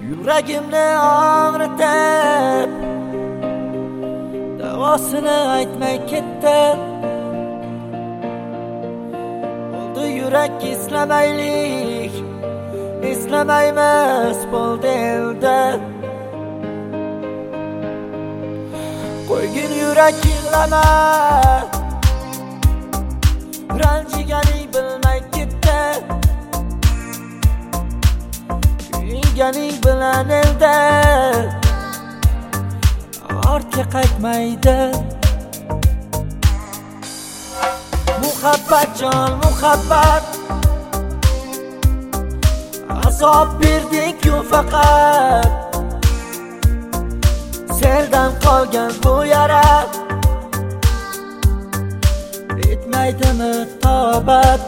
Yuragimni og'ritib davosini aytmay ketdi. Bo'ldi yurak eslamaylik, eslamaymiz bo'ldi endi. Qo'ygin yurak yig'lama, ranjiganing bilmay ketdi. Kuyinganing bilan elda ortga qaytmaydi. Muhabbat jon muhabbat, azob berding-ku faqat. Seldan qolgan bu yara etmaydimi tobat?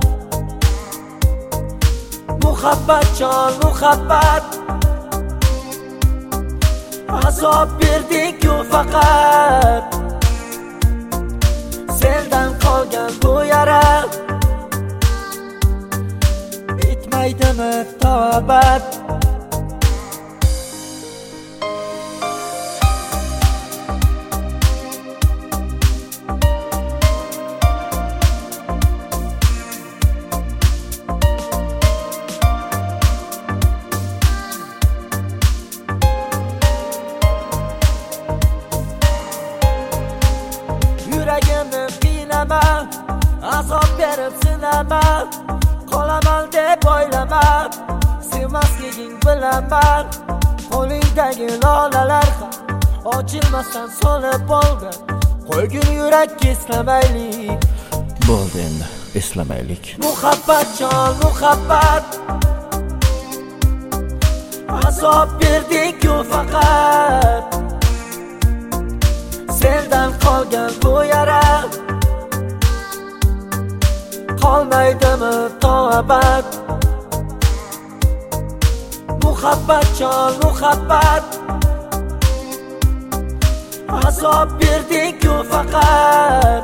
Muhabbat jon muhabbat, azob berding-ku faqat. Seldan qolgan bu yara etmaydimi tobat? Yuragimni qiynama, azob berib sinama. Qolaman deb o'ylama, sevmasliging bilaman. Qo'lingdagi lolalar ham ochilmasdan so'lib bo'ldi. Qo'ygin yurak eslamaylik, Bo'ldi endi, eslamaylik. Muhabbat jon muhabbat, azob berding-ku faqat. Seldan qolgan bu yara qolmaydimi tobat? Muhabbat jon muhabbat, azob berding-ku faqat.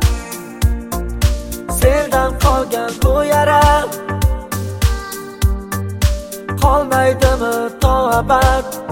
Seldan qolgan bu yara qolmaydimi tobat?